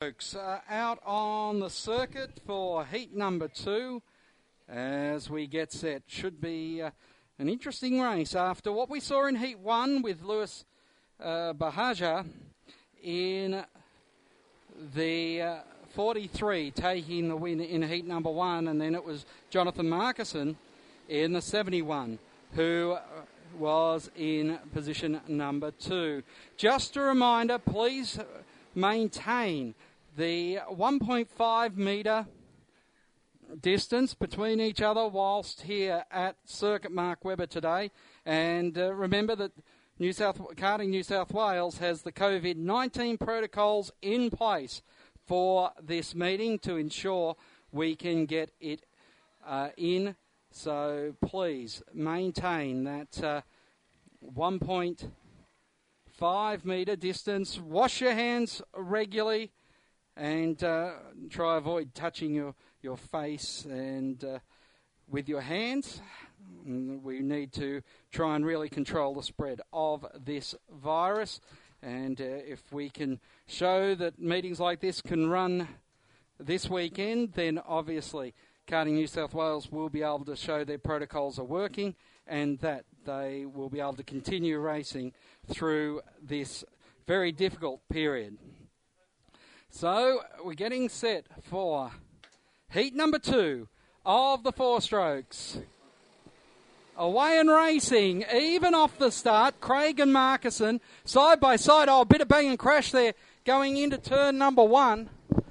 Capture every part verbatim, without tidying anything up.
Folks, uh, out on the circuit for heat number two as we get set. Should be uh, an interesting race after what we saw in heat one with Lewis uh, Bahaja in the uh, forty-three taking the win in heat number one, and then it was Jonathan Markison in the seventy-one who was in position number two. Just a reminder, please maintain the one point five metre distance between each other whilst here at Circuit Mark Webber today. And uh, remember that New South Karting New South Wales has the COVID nineteen protocols in place for this meeting to ensure we can get it uh, in. So please maintain that uh, one point five metre distance. Wash your hands regularly and uh, try avoid touching your, your face and uh, with your hands. We need to try and really control the spread of this virus. And uh, if we can show that meetings like this can run this weekend, then obviously Karting New South Wales will be able to show their protocols are working and that they will be able to continue racing through this very difficult period. So we're getting set for heat number two of the four strokes. Away and racing, even off the start, Craig and Markison, side by side. Oh, a bit of bang and crash there going into turn number one.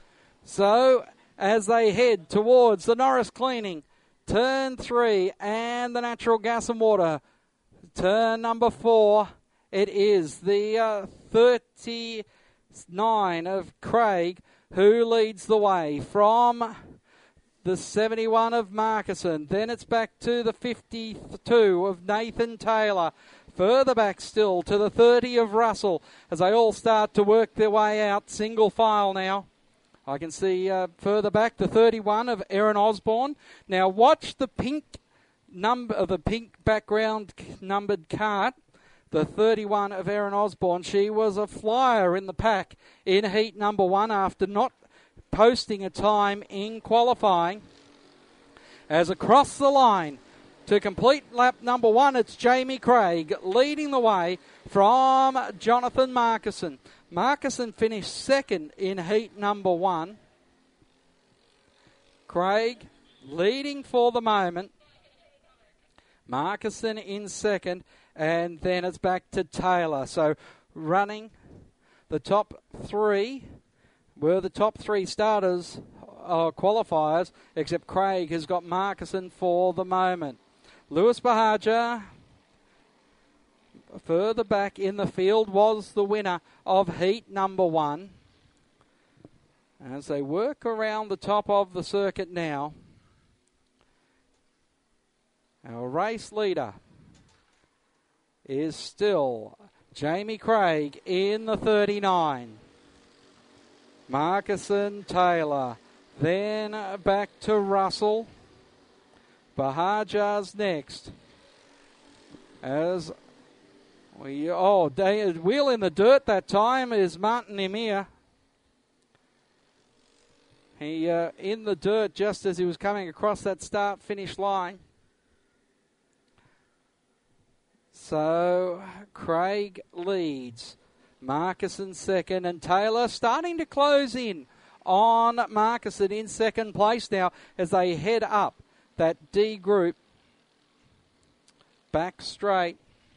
So as they head towards the Norris Cleaning, turn three, and the Natural Gas and Water, turn number four. It is the uh, thirty-nine of Craig who leads the way from the seventy-one of Markison. Then it's back to the fifty-two of Nathan Taylor. Further back still to the thirty of Russell as they all start to work their way out single file now. I can see uh, further back the thirty-one of Erin Osborne. Now watch the pink number of the pink background numbered cart. The thirty-one of Erin Osborne. She was a flyer in the pack in heat number one after not posting a time in qualifying. As across the line to complete lap number one, it's Jamie Craig leading the way from Jonathan Markison. Markison finished second in heat number one. Craig leading for the moment. Markison in second, and then it's back to Taylor. So running the top three were the top three starters, uh, qualifiers, except Craig has got Markison for the moment. Lewis Bahaja, further back in the field, was the winner of heat number one. As they work around the top of the circuit now, our race leader is still Jamie Craig in the thirty-nine. Markison, Taylor, then back to Russell. Bahaja's next. As we, oh, wheel in the dirt that time is Martin Emir. He uh, in the dirt just as he was coming across that start-finish line. So Craig leads. Markison second, and Taylor starting to close in on Markison in second place now as they head up that D group back straight.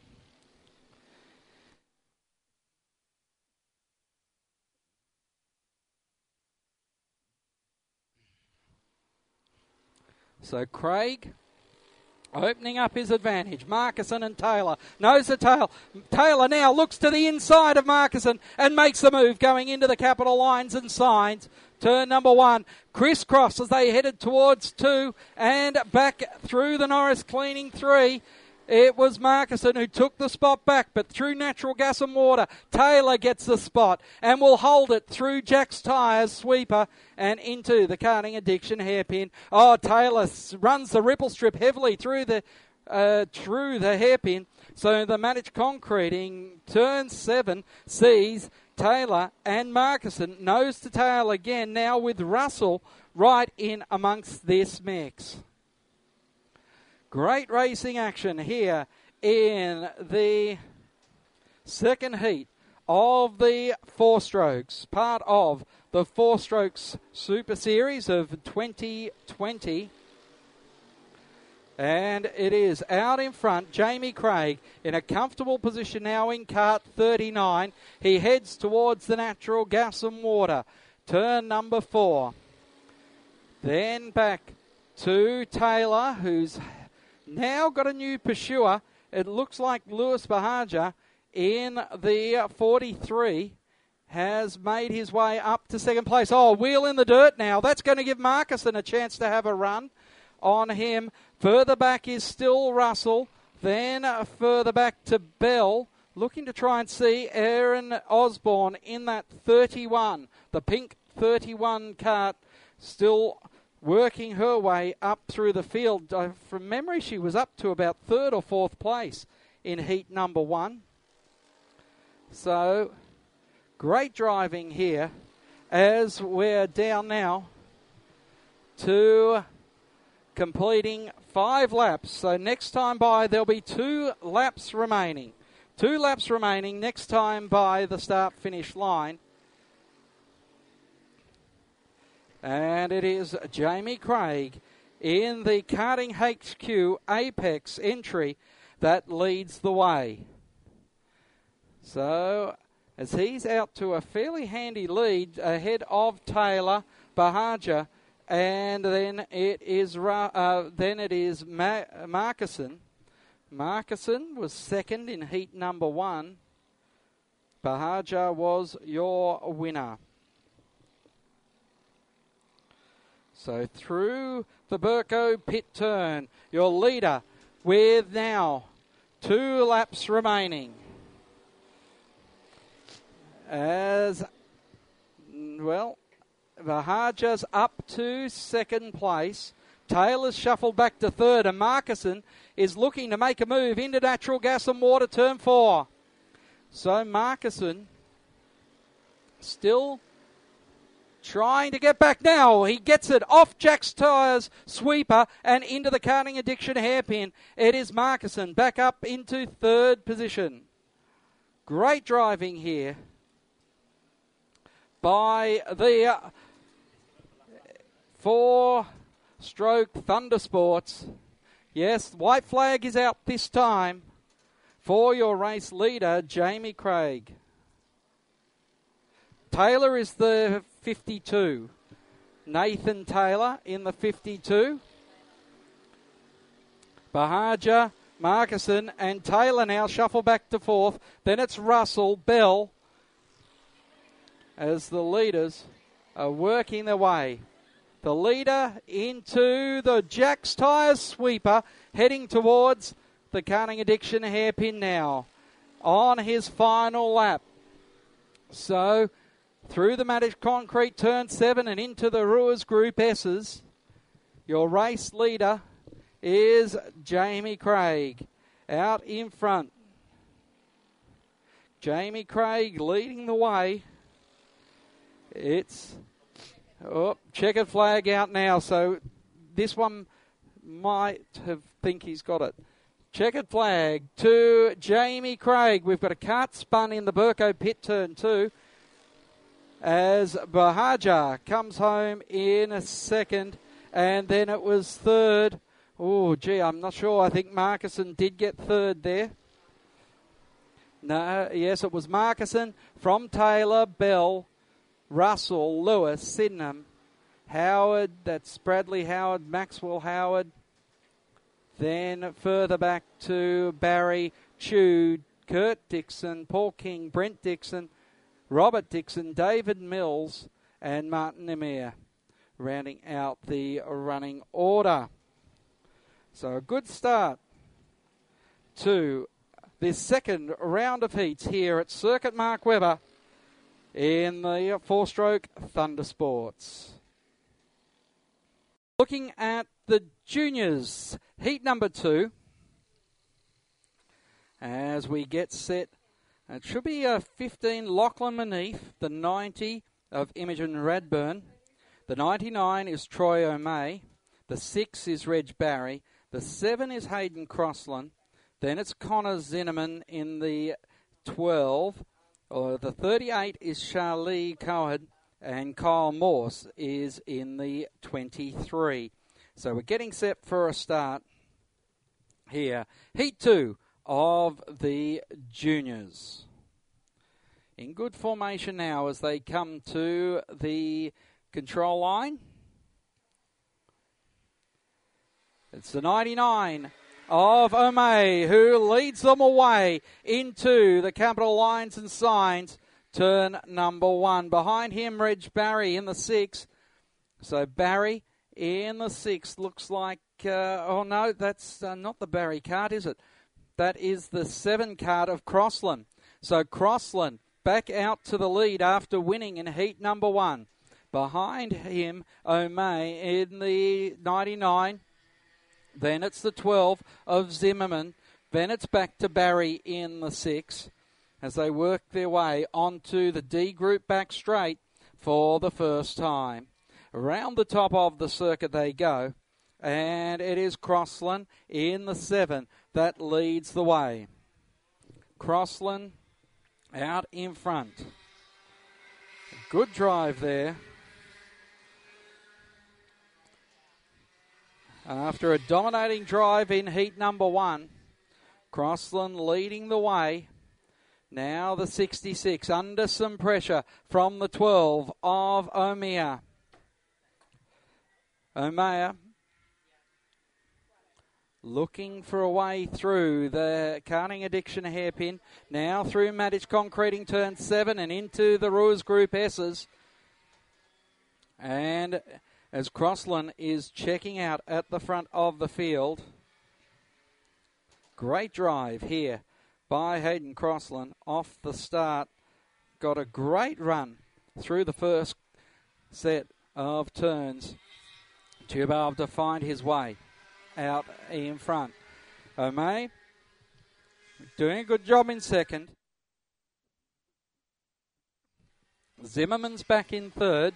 So Craig opening up his advantage. Markison and Taylor. Nose to tail. Taylor now looks to the inside of Markison and makes the move going into the capital lines and signs. Turn number one. Crisscross as they headed towards two and back through the Norris Cleaning three. It was Markison who took the spot back, but through Natural Gas and Water, Taylor gets the spot and will hold it through Jack's Tyres sweeper and into the Karting Addiction hairpin. Oh, Taylor runs the ripple strip heavily through the uh, through the hairpin. So the Managed Concreting turn seven sees Taylor and Markison nose to tail again now with Russell right in amongst this mix. Great racing action here in the second heat of the four strokes, part of the four strokes Super Series of twenty twenty. And it is out in front, Jamie Craig in a comfortable position now in cart thirty-nine. He heads towards the Natural Gas and Water, turn number four. Then back to Taylor, who's now got a new pursuer. It looks like Lewis Bahaja in the forty-three has made his way up to second place. Oh, wheel in the dirt now. That's going to give Markison a chance to have a run on him. Further back is still Russell. Then uh, further back to Bell, looking to try and see Erin Osborne in that thirty-one. The pink thirty-one cart still working her way up through the field. Uh, from memory, she was up to about third or fourth place in heat number one. So, great driving here as we're down now to completing five laps. So next time by, there'll be two laps remaining. Two laps remaining next time by the start-finish line. And it is Jamie Craig in the Karting H Q Apex entry that leads the way. So, as he's out to a fairly handy lead ahead of Taylor, Bahaja, and then it is uh, then it is Ma- Markison. Markison was second in heat number one. Bahaja was your winner. So through the Burko pit turn, your leader with now two laps remaining. As, well, Bahaja's up to second place. Taylor's shuffled back to third, and Markison is looking to make a move into Natural Gas and Water, turn four. So Markison still trying to get back now. He gets it off Jack's Tyres sweeper and into the Karting Addiction hairpin. It is Markison back up into third position. Great driving here by the uh, four-stroke Thunder Sports. Yes, white flag is out this time for your race leader, Jamie Craig. Taylor is the fifty-two. Nathan Taylor in the fifty-two. Bahaja, Markison, and Taylor now shuffle back to fourth. Then it's Russell, Bell, as the leaders are working their way. The leader into the Jack's Tyres sweeper, heading towards the Karting Addiction hairpin now on his final lap. So, through the Matic Concrete turn seven and into the Ruers Group S's, your race leader is Jamie Craig out in front. Jamie Craig leading the way. It's oh, checkered flag out now, so this one might have think he's got it. Checkered flag to Jamie Craig. We've got a cart spun in the Burko pit turn two, as Bahaja comes home in a second, and then it was third. Oh, gee, I'm not sure. I think Markison did get third there. No, yes, it was Markison from Taylor, Bell, Russell, Lewis, Sydenham, Howard, that's Bradley Howard, Maxwell Howard. Then further back to Barry, Chew, Kurt Dixon, Paul King, Brent Dixon, Robert Dixon, David Mills, and Martin Emir, rounding out the running order. So a good start to this second round of heats here at Circuit Mark Webber in the four-stroke Thunder Sports. Looking at the juniors, heat number two, as we get set It should be a fifteen, Lachlan Maneath, the ninety of Imogen Radburn. The ninety-nine is Troy O'May. The six is Reg Barry. The seven is Hayden Crossland. Then it's Connor Zinneman in the twelve. Or the thirty-eight is Charlie Cohen. And Kyle Morse is in the twenty-three. So we're getting set for a start here. Heat two of the juniors. In good formation now as they come to the control line. It's the ninety-nine of O'May who leads them away into the capital lines and signs. Turn number one. Behind him, Reg Barry in the six. So Barry in the six looks like, uh, oh no, that's uh, not the Barry card, is it? That is the seven card of Crossland. So Crossland back out to the lead after winning in heat number one. Behind him, O'May in the ninety-nine. Then it's the twelve of Zimmerman. Then it's back to Barry in the six as they work their way onto the D group back straight for the first time. Around the top of the circuit they go. And it is Crossland in the seven that leads the way. Crossland out in front. Good drive there. After a dominating drive in heat number one, Crossland leading the way. Now the sixty-six under some pressure from the twelve of O'Meara. O'Meara looking for a way through the Carting Addiction hairpin. Now through Maddich Concreting turn seven and into the Ruiz Group S's. And as Crossland is checking out at the front of the field. Great drive here by Hayden Crossland off the start. Got a great run through the first set of turns to be able to find his way out in front. O'May doing a good job in second. Zimmerman's back in third.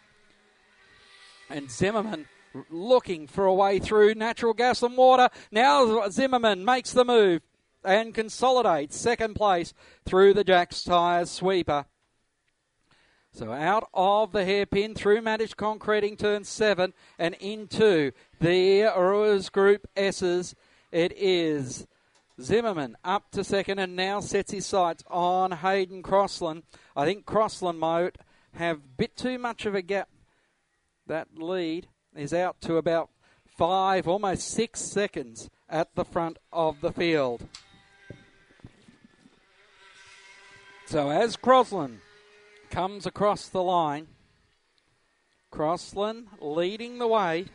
And Zimmerman looking for a way through Natural Gas and Water. Now Zimmerman makes the move and consolidates second place through the Jack's Tyres sweeper. So out of the hairpin through Maddich Concreting turn seven and into the Ruiz Group S's. It is Zimmerman up to second and now sets his sights on Hayden Crossland. I think Crossland might have a bit too much of a gap. That lead is out to about five, almost six seconds at the front of the field. So as Crossland comes across the line, Crossland leading the way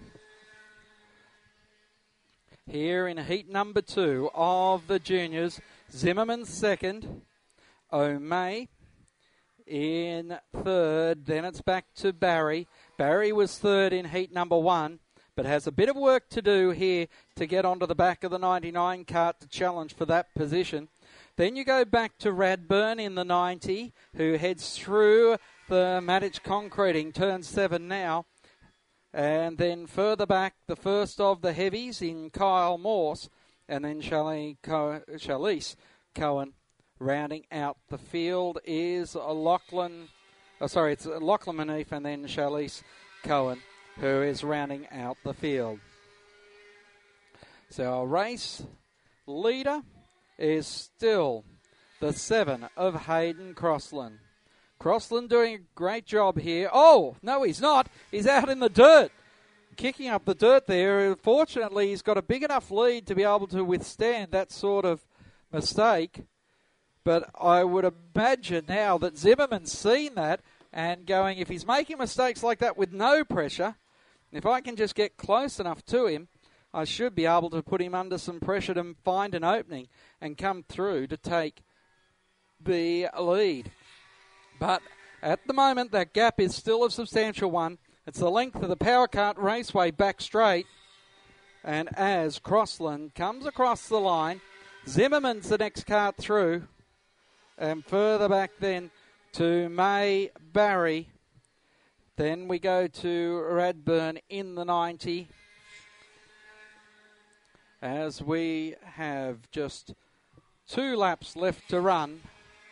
here in heat number two of the juniors. Zimmerman second, O'May in third, then it's back to Barry. Barry was third in heat number one, but has a bit of work to do here to get onto the back of the ninety-nine cart to challenge for that position. Then you go back to Radburn in the ninety, who heads through the Maddich Concreting, turn seven now. And then further back, the first of the heavies in Kyle Morse, and then Charlie Co- Charlize Cohen. Rounding out the field is Lachlan, oh sorry, it's Lachlan Maneath and then Charlize Cohen, who is rounding out the field. So our race leader is still the seven of Hayden Crossland. Crossland doing a great job here. Oh, no, he's not. He's out in the dirt, kicking up the dirt there. Fortunately, he's got a big enough lead to be able to withstand that sort of mistake. But I would imagine now that Zimmerman's seen that and going, if he's making mistakes like that with no pressure, if I can just get close enough to him, I should be able to put him under some pressure to find an opening and come through to take the lead. But at the moment, that gap is still a substantial one. It's the length of the Power Cart Raceway back straight. And as Crossland comes across the line, Zimmerman's the next cart through. And further back then to May Barry. Then we go to Radburn in the ninety. As we have just two laps left to run.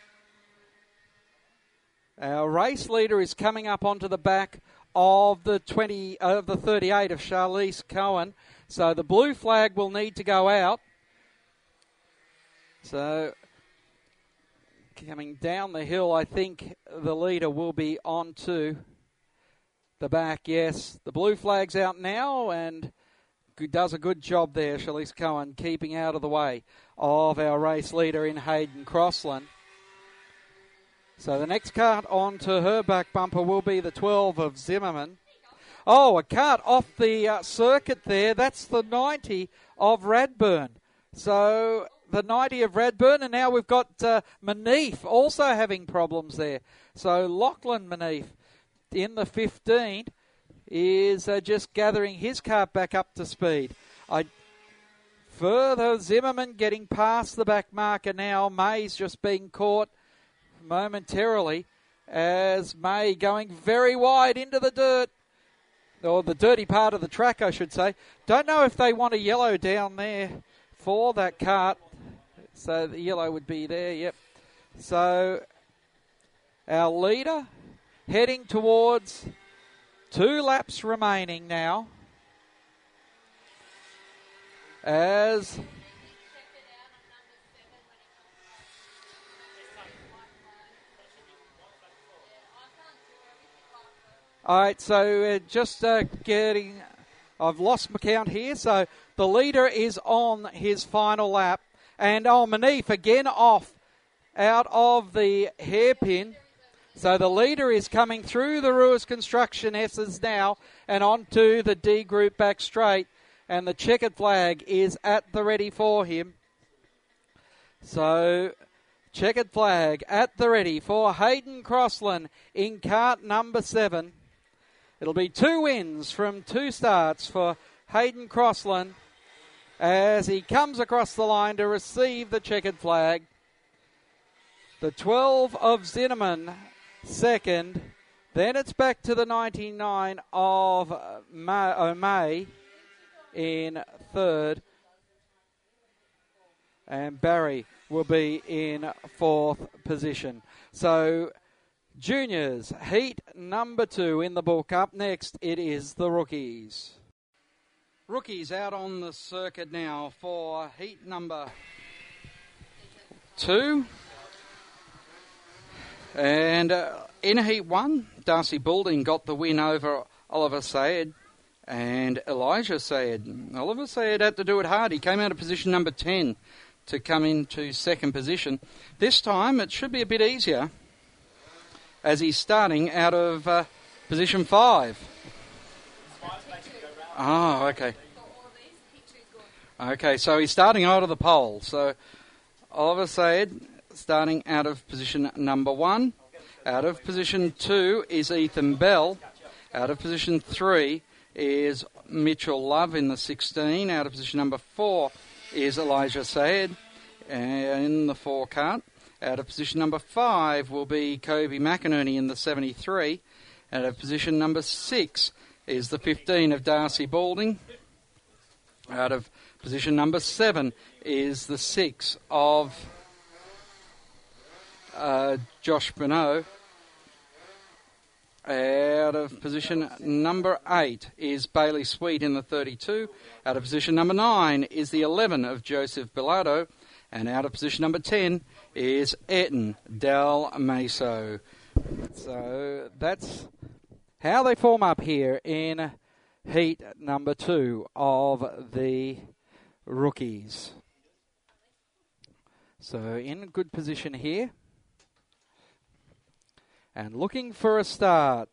Our race leader is coming up onto the back of the twenty of the thirty-eight of Charlize Cohen. So the blue flag will need to go out. So coming down the hill, I think the leader will be onto the back. Yes, the blue flag's out now and does a good job there, Charlize Cohen, keeping out of the way of our race leader in Hayden Crossland. So the next cart onto her back bumper will be the twelve of Zimmerman. Oh, a cart off the uh, circuit there. That's the ninety of Radburn. So the ninety of Radburn, and now we've got uh, Maneef also having problems there. So Lachlan Maneef in the fifteen is uh, just gathering his cart back up to speed. I Further, Zimmerman getting past the back marker now. May's just being caught momentarily as May going very wide into the dirt, or the dirty part of the track, I should say. Don't know if they want a yellow down there for that cart. So the yellow would be there, yep. So our leader heading towards two laps remaining now. As all right, so uh, just uh, getting, I've lost my count here. So the leader is on his final lap. And oh, Maneef again off out of the hairpin. So the leader is coming through the Ruiz Construction S's now and onto the D group back straight. And the checkered flag is at the ready for him. So checkered flag at the ready for Hayden Crossland in cart number seven. It'll be two wins from two starts for Hayden Crossland as he comes across the line to receive the checkered flag. The twelve of Zinnemann second. Then it's back to the ninety-nine of O'May in third. And Barry will be in fourth position. So juniors, heat number two in the book. Up next, it is the rookies. Rookies out on the circuit now for heat number two. And uh, in heat one, Darcy Boulding got the win over Oliver Sayed and Elijah Sayed. Oliver Sayed had to do it hard. He came out of position number ten to come into second position. This time it should be a bit easier as he's starting out of uh, position five. Oh, okay. Okay, so he's starting out of the pole. So Oliver Sayed starting out of position number one. Out of position two is Ethan Bell. Out of position three is Mitchell Love in the sixteen. Out of position number four is Elijah Sayed in the four cart. Out of position number five will be Kobe McInerney in the seventy-three. Out of position number six is the fifteen of Darcy Boulding. Out of position number seven is the six of uh, Josh Bonneau. Out of position number eight is Bailey Sweet in the thirty-two. Out of position number nine is the eleven of Joseph Bilardo. And out of position number ten is Eton Del Meso. So that's how they form up here in heat number two of the rookies. So in a good position here. And looking for a start.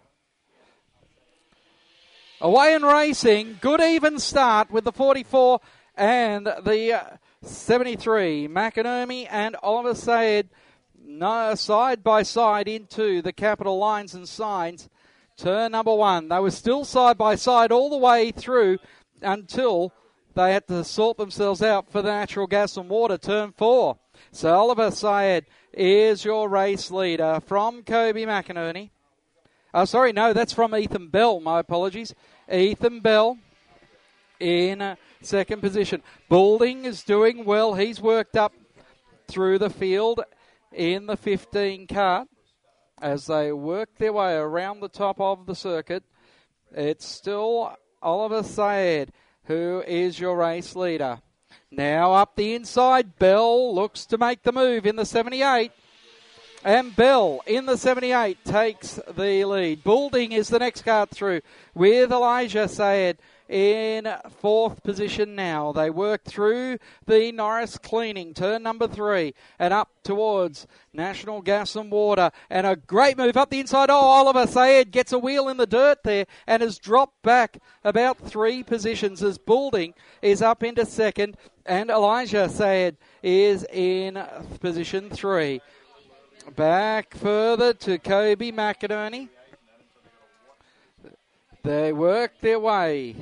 Away and racing. Good even start with the forty-four and the uh, seventy-three. McInerney and Oliver Sayed no, side by side into the capital lines and signs. Turn number one. They were still side by side all the way through until they had to sort themselves out for the natural gas and water. Turn four. So Oliver Sayed is your race leader from Kobe McInerney. Oh, sorry, no, that's from Ethan Bell. My apologies. Ethan Bell in uh, second position. Boulding is doing well. He's worked up through the field in the fifteen cart as they work their way around the top of the circuit. It's still Oliver Sayed who is your race leader. Now up the inside, Bell looks to make the move in the seventy-eight. And Bell in the seventy-eight takes the lead. Boulding is the next cart through with Elijah Sayed in fourth position now. They work through the Norris Cleaning, turn number three, and up towards National Gas and Water. And a great move up the inside. Oh, Oliver Sayed gets a wheel in the dirt there and has dropped back about three positions as Boulding is up into second and Elijah Sayed is in position three. Back further to Kobe McInerney. They work their way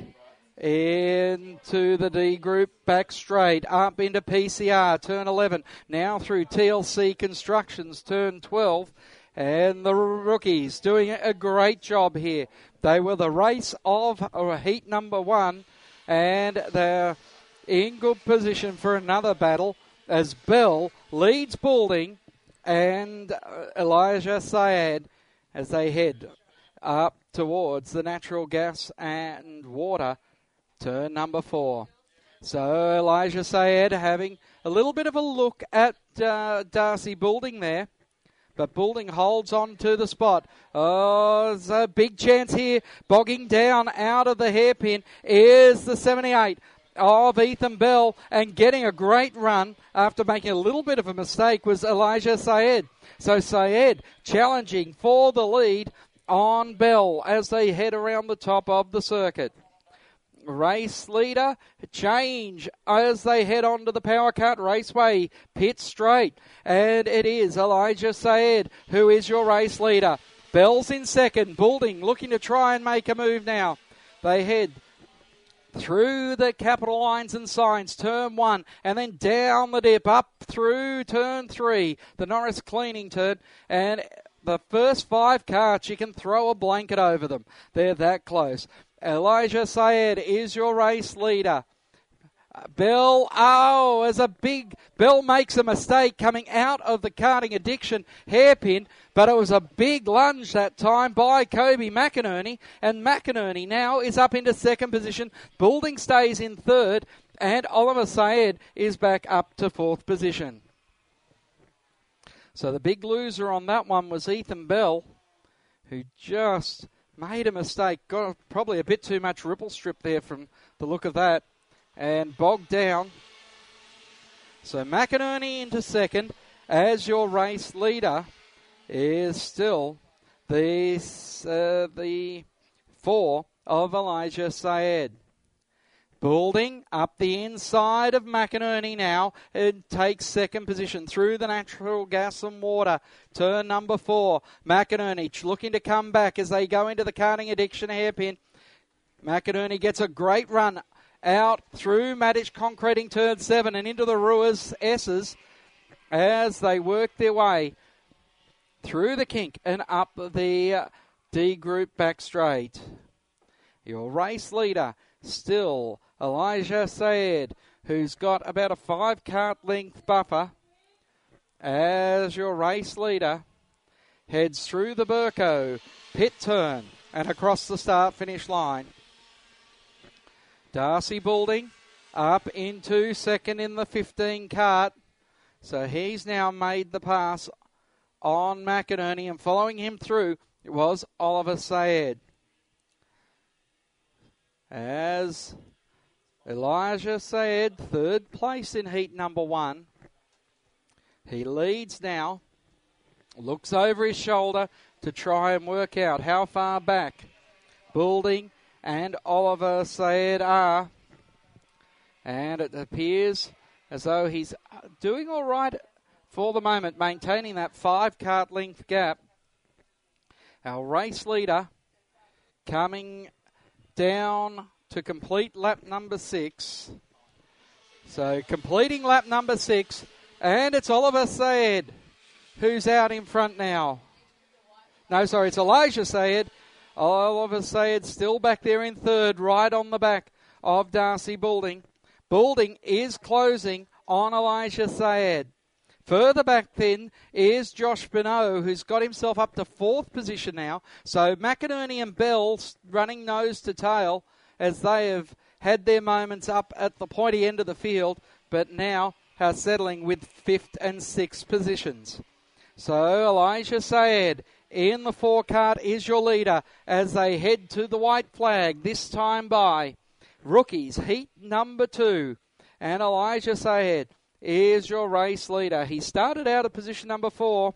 into the D group, back straight, up into P C R, turn eleven, now through T L C Constructions, turn twelve, and the rookies doing a great job here. They were the race of heat number one, and they're in good position for another battle as Bell leads Boulding and Elijah Sayed as they head up towards the Natural Gas and Water, turn number four. So Elijah Sayed having a little bit of a look at uh, Darcy Boulding there, but Boulding holds on to the spot. Oh, there's a big chance here. Bogging down out of the hairpin is the seventy-eight of Ethan Bell, and getting a great run after making a little bit of a mistake was Elijah Sayed. So Sayed challenging for the lead on Bell as they head around the top of the circuit. Race leader change as they head on to the Power Cut Raceway pit straight, and it is Elijah Sayed who is your race leader. Bell's in second. Boulding looking to try and make a move now. They head through the capital lines and signs, turn one, and then down the dip, up through turn three, the Norris Cleaning turn, and the first five carts, you can throw a blanket over them. They're that close. Elijah Sayed is your race leader. Bell, oh, as a big, Bell makes a mistake coming out of the karting addiction hairpin, but it was a big lunge that time by Kobe McInerney, and McInerney now is up into second position. Boulding stays in third, and Oliver Sayed is back up to fourth position. So the big loser on that one was Ethan Bell, who just made a mistake. Got probably a bit too much ripple strip there from the look of that, and bogged down. So McInerney into second as your race leader is still the, uh, the four of Elijah Sayed. Boulding up the inside of McInerney now and takes second position through the Natural Gas and Water. Turn number four. McInerney looking to come back as they go into the karting addiction hairpin. McInerney gets a great run out through Maddich Concreting turn seven and into the Ruers S's as they work their way through the kink and up the D group back straight. Your race leader still Elijah Sayed, who's got about a five cart length buffer as your race leader heads through the Burko pit turn and across the start finish line. Darcy Boulding up into second in the fifteen cart. So he's now made the pass on McInerney, and following him through it was Oliver Sayed. As Elijah Sayed, third place in heat number one. He leads now, looks over his shoulder to try and work out how far back Boulding and Oliver Sayed are. And it appears as though he's doing all right for the moment, maintaining that five cart length gap. Our race leader coming down to complete lap number six. So completing lap number six, And it's Oliver Sayed who's out in front now. No, sorry, it's Elijah Sayed. Oliver Sayed still back there in third, right on the back of Darcy Boulding. Boulding is closing on Elijah Sayed. Further back then is Josh Bonneau, who's got himself up to fourth position now. So McInerney and Bell running nose to tail as they have had their moments up at the pointy end of the field, but now are settling with fifth and sixth positions. So Elijah Sayed in the four-cart is your leader as they head to the white flag, this time by Rookies, heat number two. And Elijah Sayed is your race leader. He started out at position number four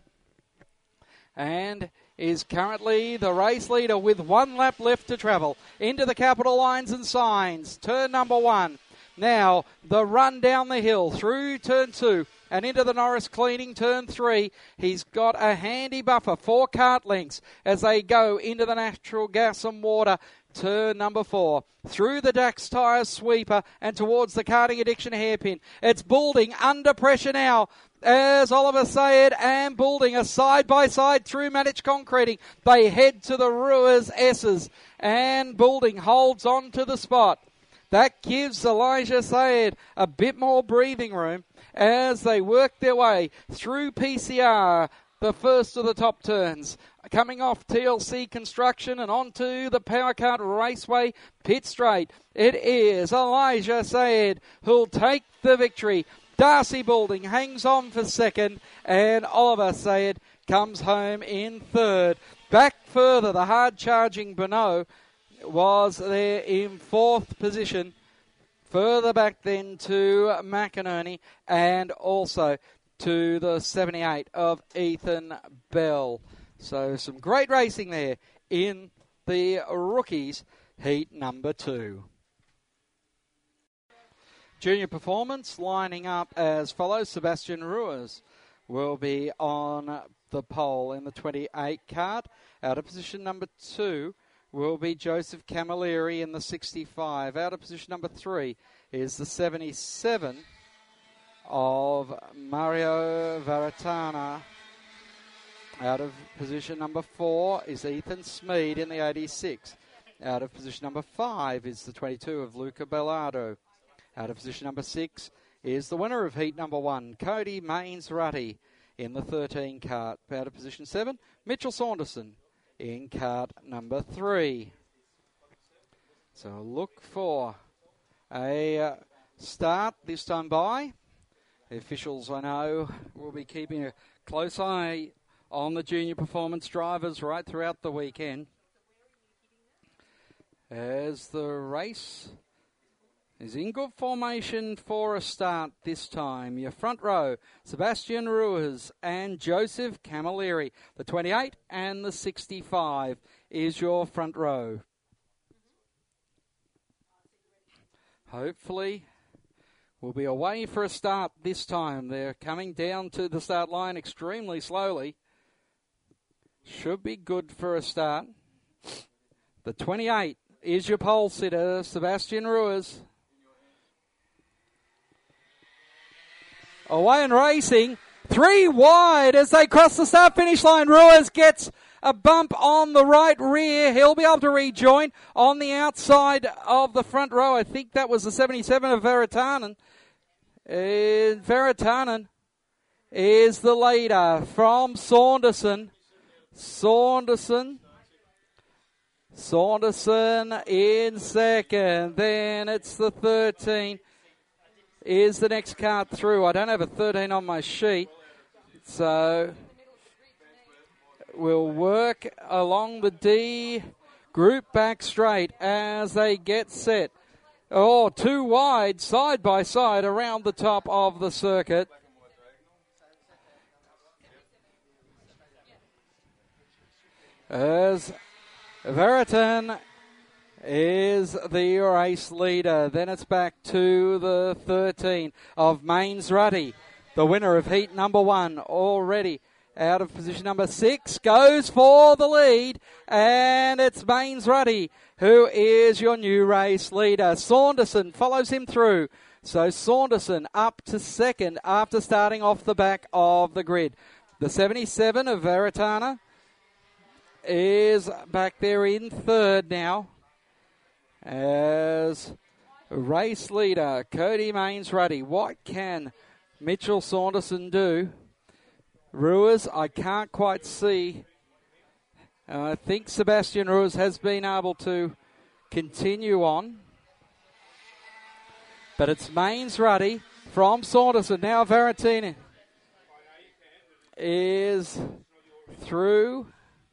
and is currently the race leader with one lap left to travel. Into the capital lines and signs. Turn number one. Now the run down the hill through turn two and into the Norris cleaning turn three. He's got a handy buffer, four cart lengths as they go into the natural gas and water. Turn number four. Through the Dax Tyre sweeper and towards the karting addiction hairpin. It's Boulding under pressure now as Oliver Sayed and Boulding are side by side through Managed Concreting. They head to the Ruers S's and Boulding holds on to the spot. That gives Elijah Sayed a bit more breathing room as they work their way through P C R, the first of the top turns. Coming off T L C Construction and onto the Power Kart Raceway pit straight. It is Elijah Sayed who'll take the victory. Darcy Boulding hangs on for second and Oliver Sayed comes home in third. Back further, the hard-charging Bonneau was there in fourth position. Further back then to McInerney and also to the seventy-eight of Ethan Bell. So some great racing there in the Rookies heat number two. Junior performance lining up as follows. Sebastian Ruers will be on the pole in the twenty-eight cart. Out of position number two will be Joseph Camilleri in the sixty-five. Out of position number three is the seventy-seven of Mario Varatana. Out of position number four is Ethan Smead in the eighty-six. Out of position number five is the twenty-two of Luca Bellardo. Out of position number six is the winner of heat number one, Cody Mains-Rutty in the thirteen cart. Out of position seven, Mitchell Saunderson in cart number three. So look for a uh, start this time by. The officials, I know, will be keeping a close eye on the junior performance drivers right throughout the weekend as the race is in good formation for a start this time. Your front row, Sebastian Ruers and Joseph Camilleri. The twenty-eight and the sixty-five is your front row. Hopefully we'll be away for a start this time. They're coming down to the start line extremely slowly. Should be good for a start. The twenty-eight is your pole sitter, Sebastian Ruers. Away and racing. Three wide as they cross the start finish line. Ruers gets a bump on the right rear. He'll be able to rejoin on the outside of the front row. I think that was the seventy-seven of Veritanen. And Veritanen is the leader from Saunderson. Saunderson. Saunderson in second. Then it's the thirteen. Is the next cart through. I don't have a thirteen on my sheet. So we'll work along the D group back straight as they get set. Oh, two wide, side by side around the top of the circuit. As Veritan is the race leader. Then it's back to the thirteen of Mains-Rutty, the winner of heat number one, already out of position number six, goes for the lead, and it's Mains-Rutty who is your new race leader. Saunderson follows him through. So Saunderson up to second after starting off the back of the grid. The seventy-seven of Veritana is back there in third now, as race leader Cody Mains Ruddy. What can Mitchell Saunderson do? Ruiz, I can't quite see. Uh, I think Sebastian Ruiz has been able to continue on. But it's Mains Ruddy from Saunderson. Now Veritana is through.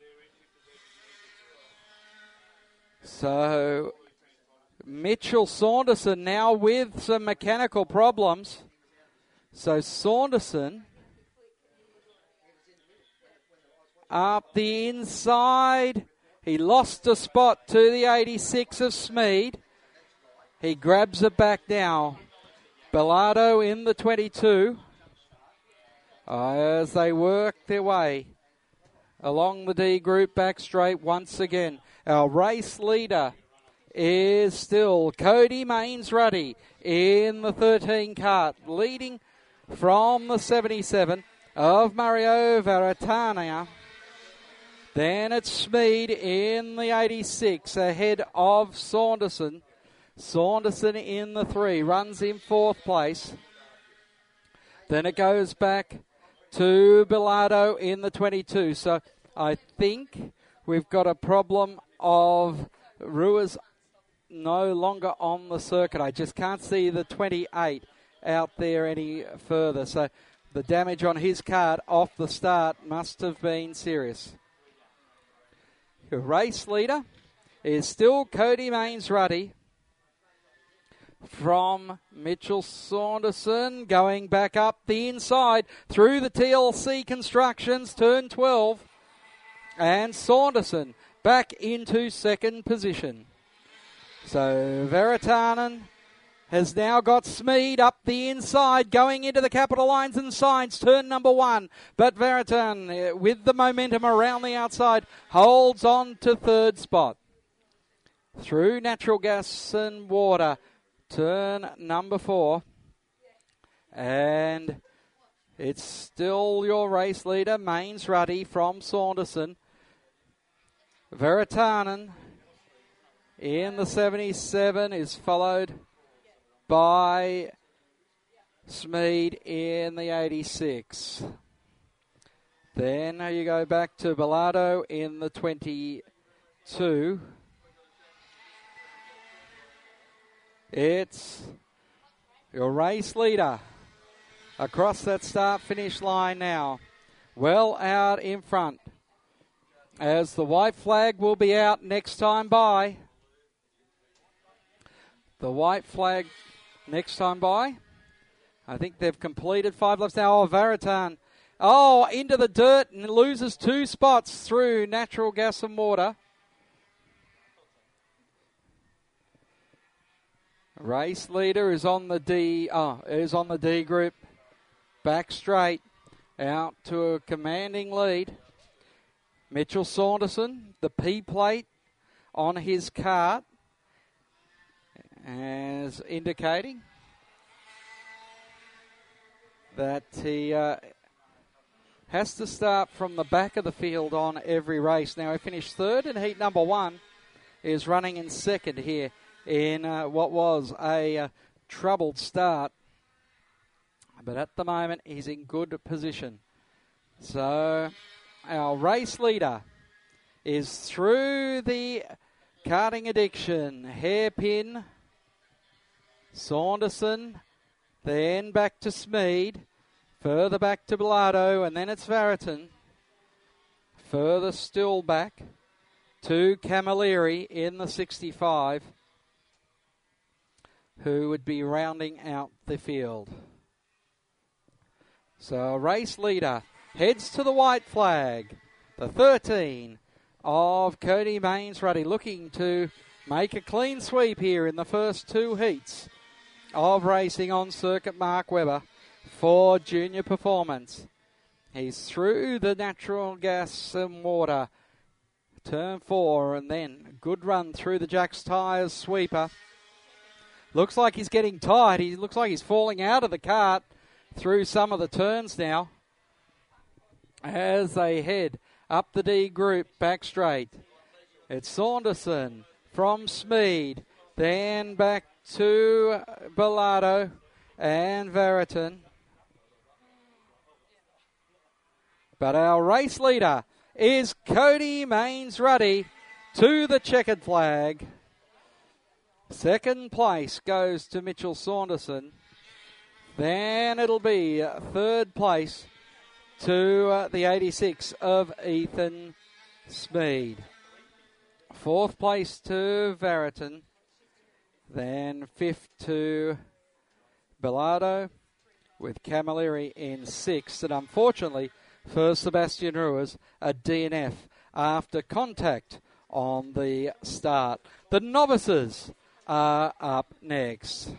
So Mitchell Saunderson now with some mechanical problems. So Saunderson up the inside. He lost a spot to the eighty-six of Smead. He grabs it back now. Bellardo in the twenty-two as they work their way along the D group back straight once again. Our race leader is still Cody Mains Ruddy in the thirteen cart, leading from the seventy-seven of Mario Veritana. Then it's Smead in the eighty-six ahead of Saunderson. Saunderson in the three, runs in fourth place. Then it goes back to Bellardo in the twenty-two. So I think we've got a problem of Ruiz no longer on the circuit. I just can't see the twenty-eight out there any further. So the damage on his card off the start must have been serious. The race leader is still Cody Mains Ruddy from Mitchell Saunderson, going back up the inside through the T L C Constructions, turn twelve. And Saunderson back into second position. So Veritanen has now got Smead up the inside, going into the Capital Lines and Signs, turn number one. But Veritanen, with the momentum around the outside, holds on to third spot. Through Natural Gas and Water, turn number four. And it's still your race leader, Mains Ruddy from Saunderson. Veritanen in the seventy-seven is followed by Smead in the eighty-six. Then you go back to Bellardo in the twenty-two. It's your race leader across that start-finish line now. Well out in front, as the white flag will be out next time by. The white flag next time by. I think they've completed five laps now. Oh, Varitan. Oh, into the dirt and loses two spots through Natural Gas and Water. Race leader is on the D. Oh, is on the D group. Back straight, out to a commanding lead. Mitchell Saunderson, the P plate on his cart, as indicating that he uh, has to start from the back of the field on every race. Now he finished third in heat number one, is running in second here in uh, what was a uh, troubled start. But at the moment he's in good position. So our race leader is through the karting addiction. Hairpin, Saunderson, then back to Smead, further back to Bellardo, and then it's Varitan. Further still back to Camilleri in the sixty-five, who would be rounding out the field. So race leader heads to the white flag, the thirteen of Cody Mains Ruddy, looking to make a clean sweep here in the first two heats of racing on circuit Mark Webber for junior performance. He's through the Natural Gas and Water, turn four, and then good run through the Jack's Tyres sweeper. Looks like he's getting tired. He looks like he's falling out of the cart through some of the turns now as they head up the D group back straight. It's Saunderson from Smead, then back to Bellardo and Veriton. But our race leader is Cody Mains Ruddy to the checkered flag. Second place goes to Mitchell Saunderson. Then it'll be third place to uh, the eighty-six of Ethan Smead. Fourth place to Veriton. Then fifth to Bellardo with Camilleri in sixth. And unfortunately for Sebastian Ruiz, a D N F after contact on the start. The novices are up next.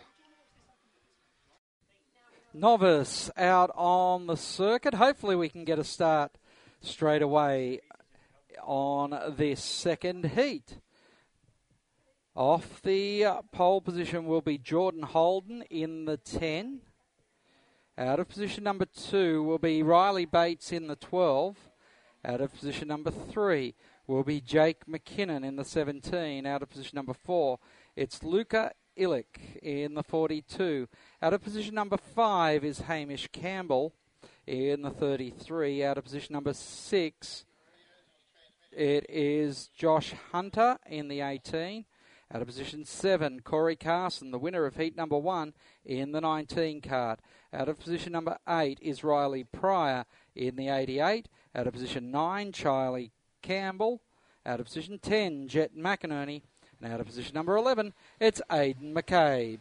Novice out on the circuit. Hopefully we can get a start straight away on this second heat. Off the uh, pole position will be Jordan Holden in the ten. Out of position number two will be Riley Bates in the twelve. Out of position number three will be Jake McKinnon in the seventeen. Out of position number four, it's Luca Illick in the forty-two. Out of position number five is Hamish Campbell in the thirty-three. Out of position number six, it is Josh Hunter in the eighteen. Out of position seven, Corey Carson, the winner of heat number one in the nineteen card. Out of position number eight is Riley Pryor in the eighty-eight. Out of position nine, Charlie Campbell. Out of position ten, Jet McInerney. And out of position number eleven, it's Aidan McCabe.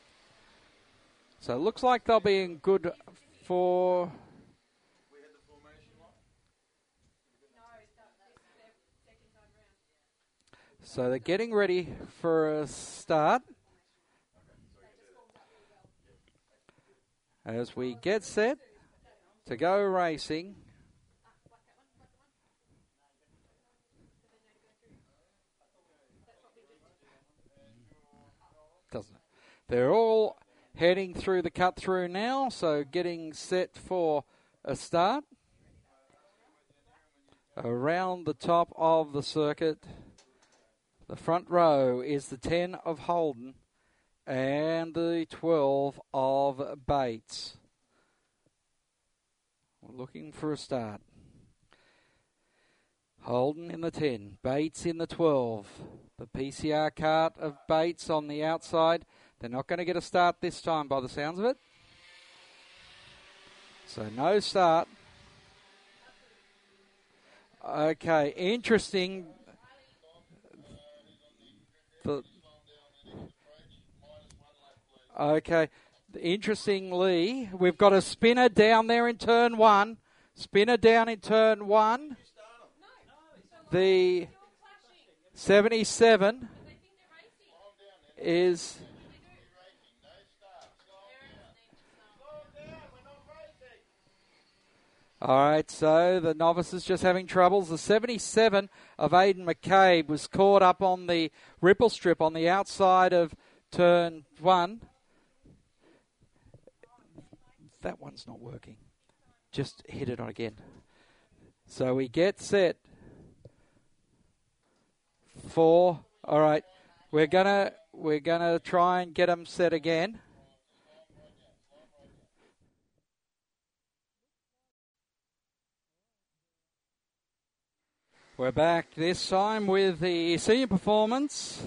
So it looks like they'll be in good for... So they're getting ready for a start. As we get set to go racing. Doesn't it? They're all heading through the cut through now, so getting set for a start. Around the top of the circuit. The front row is the ten of Holden and the twelve of Bates. We're looking for a start. Holden in the ten, Bates in the twelve. The P C R cart of Bates on the outside. They're not going to get a start this time by the sounds of it. So no start. Okay, interesting. The, okay, interestingly, we've got a spinner down there in turn one. Spinner down in turn one. The seventy-seven is... All right, so the novice is just having troubles. The seventy-seven of Aidan McCabe was caught up on the ripple strip on the outside of turn one. That one's not working. Just hit it on again. So we get set. Four. All right, we're gonna we're gonna try and get them set again. We're back this time with the senior performance,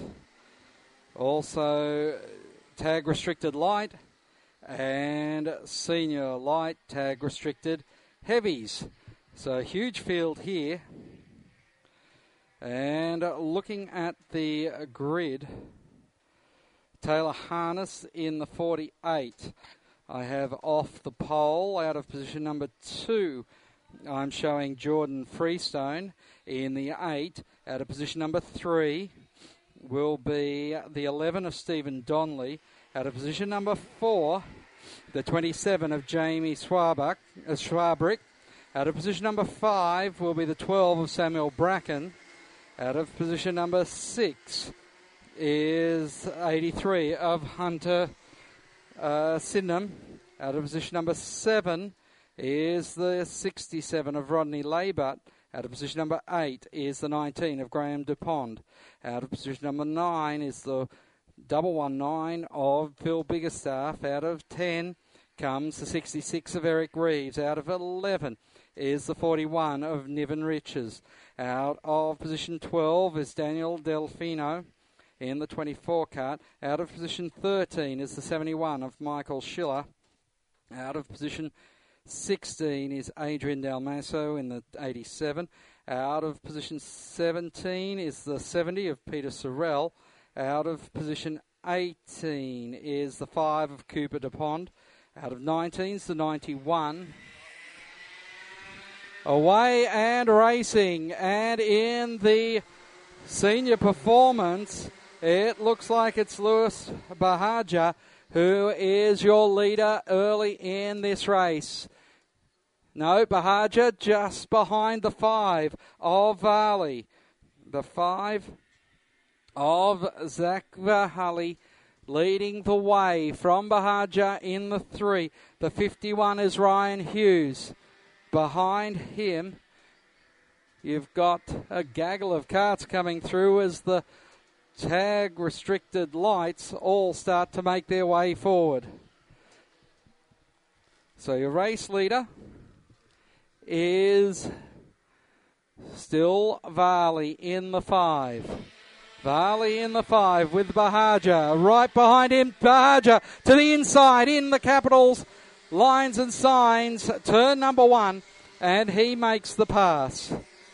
also tag restricted light and senior light tag restricted heavies. So huge field here. And looking at the grid, Taylor Harness in the forty-eight. I have off the pole out of position number two. I'm showing Jordan Freestone in the eight. Out of position number three will be the eleven of Stephen Donnelly. Out of position number four, the twenty-seven of Jamie Schwabuck, uh, Schwabrick. Out of position number five will be the twelve of Samuel Bracken. Out of position number six, is eighty-three of Hunter uh, Sydenham. Out of position number seven is the sixty-seven of Rodney Laybutt. Out of position number eight is the nineteen of Graham DuPont. Out of position number nine is the double one nine of Phil Biggerstaff. Out of ten comes the sixty-six of Eric Reeves. Out of eleven is the forty-one of Niven Riches. Out of position twelve is Daniel Delfino in the twenty-four cart. Out of position thirteen is the seventy-one of Michael Schiller. Out of position sixteen is Adrian Dalmaso in the eighty-seven. Out of position seventeen is the seventy of Peter Sorrell. Out of position eighteen is the five of Cooper DuPont. Out of nineteen is the ninety-one. Away and racing, and in the senior performance, it looks like it's Lewis Bahaja who is your leader early in this race. No, Bahaja just behind the five of Varley. The five of Zach Varley leading the way from Bahaja in the three. The fifty-one is Ryan Hughes. Behind him, you've got a gaggle of carts coming through as the tag restricted lights all start to make their way forward. So your race leader is still Varley in the five. Varley in the five with Bahaja. Right behind him, Bahaja to the inside in the Capitals. Lines and signs, turn number one, and he makes the pass.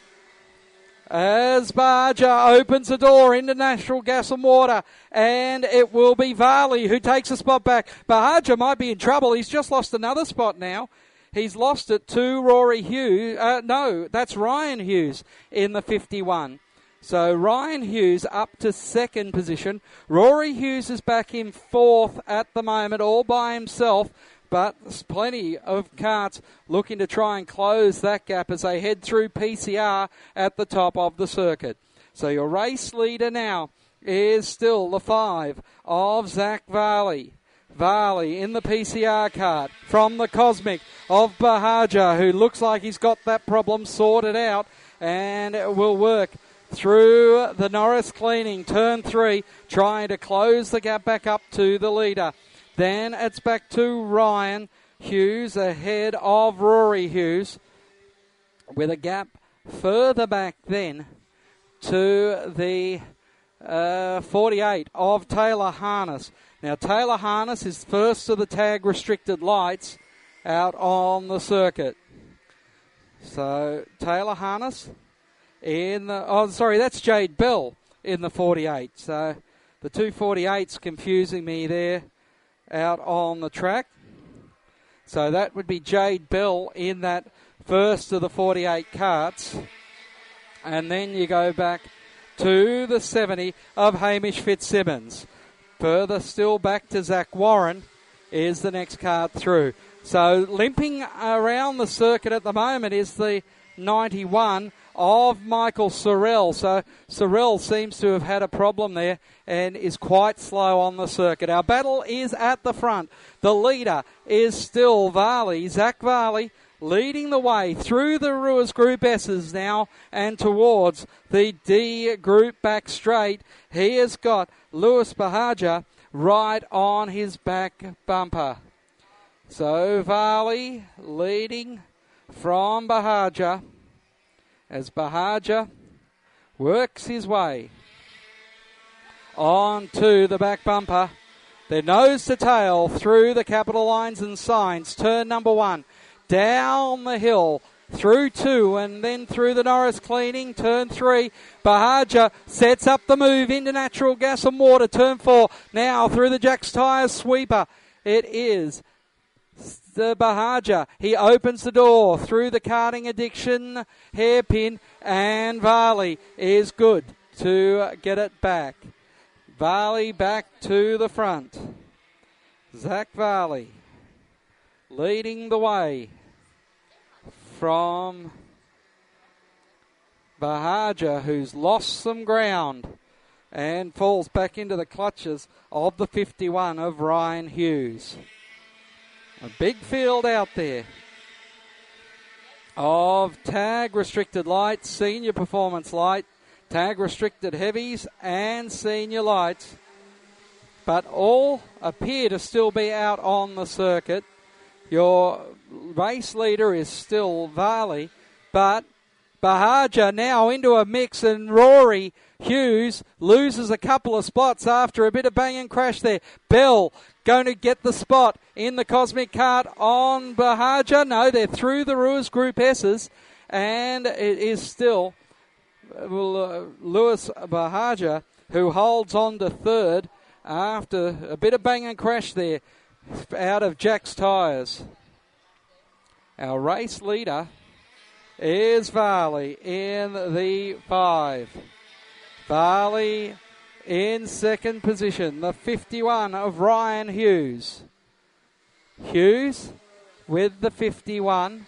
As Bahaja opens the door into Natural Gas and Water, and it will be Varley who takes a spot back. Bahaja might be in trouble. He's just lost another spot now. He's lost it to Rory Hughes. Uh, no, that's Ryan Hughes in the fifty-one. So Ryan Hughes up to second position. Rory Hughes is back in fourth at the moment, all by himself. But there's plenty of carts looking to try and close that gap as they head through P C R at the top of the circuit. So your race leader now is still the five of Zach Varley. Varley in the P C R cart from the Cosmic of Bahaja, who looks like he's got that problem sorted out and will work through the Norris Cleaning, turn three, trying to close the gap back up to the leader. Then it's back to Ryan Hughes ahead of Rory Hughes with a gap further back then to the uh, forty-eight of Taylor Harness. Now Taylor Harness is first of the tag restricted lights out on the circuit. So Taylor Harness in the, oh sorry, that's Jade Bell in the forty-eight. So the two forty-eights confusing me there out on the track. So that would be Jade Bell in that first of the forty-eight carts. And then you go back to the seventy of Hamish Fitzsimmons. Further still back to Zach Warren is the next cart through. So limping around the circuit at the moment is the ninety-one of Michael Sorrell. So Sorrell seems to have had a problem there and is quite slow on the circuit. Our battle is at the front. The leader is still Varley, Zach Varley, leading the way through the Ruers Group S's now and towards the D Group back straight. He has got Lewis Bahaja right on his back bumper. So Varley leading from Bahaja as Bahaja works his way on to the back bumper. They're nose to tail through the capital lines and signs. Turn number one. Down the hill. Through two and then through the Norris Cleaning. Turn three. Bahaja sets up the move into Natural Gas and Water. Turn four. Now through the Jack's Tyres sweeper. It is the Bahaja. He opens the door through the Karting Addiction hairpin, and Varley is good to get it back. Varley back to the front. Zach Varley leading the way from Bahaja, who's lost some ground. and falls back into the clutches of the fifty-one of Ryan Hughes. A big field out there of tag restricted lights, senior performance light, tag restricted heavies and senior lights, but all appear to still be out on the circuit. Your race leader is still Varley, but Bahaja now into a mix, and Rory Hughes loses a couple of spots after a bit of bang and crash there. Bell going to get the spot in the Cosmic Cart on Bahaja. No, they're through the Ruiz Group S's, and it is still uh, Lewis Bahaja who holds on to third after a bit of bang and crash there out of Jack's Tyres. Our race leader is Varley in the five. Varley in second position, the fifty-one of Ryan Hughes. Hughes with the fifty-one.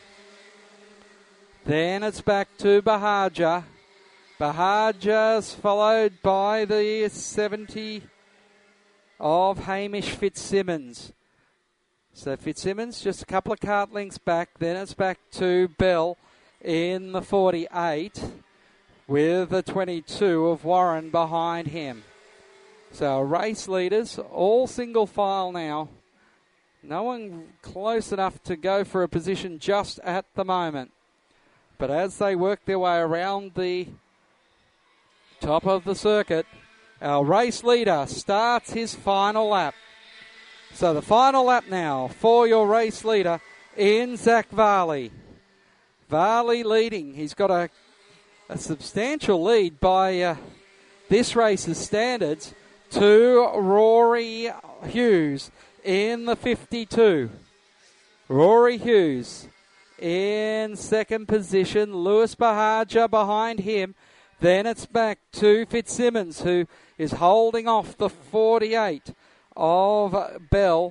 Then it's back to Bahaja. Bahaja's followed by the seventy of Hamish Fitzsimmons. So Fitzsimmons just a couple of cart lengths back. Then it's back to Bell in the forty-eight with the twenty-two of Warren behind him. So our race leaders all single file now. No one close enough to go for a position just at the moment. But as they work their way around the top of the circuit, our race leader starts his final lap. So the final lap now for your race leader in Zach Varley. Varley leading. He's got a, a substantial lead by uh, this race's standards to Rory Hughes in the fifty-two. Rory Hughes in second position. Lewis Bahaja behind him. Then it's back to Fitzsimmons, who is holding off the forty-eight of Bell.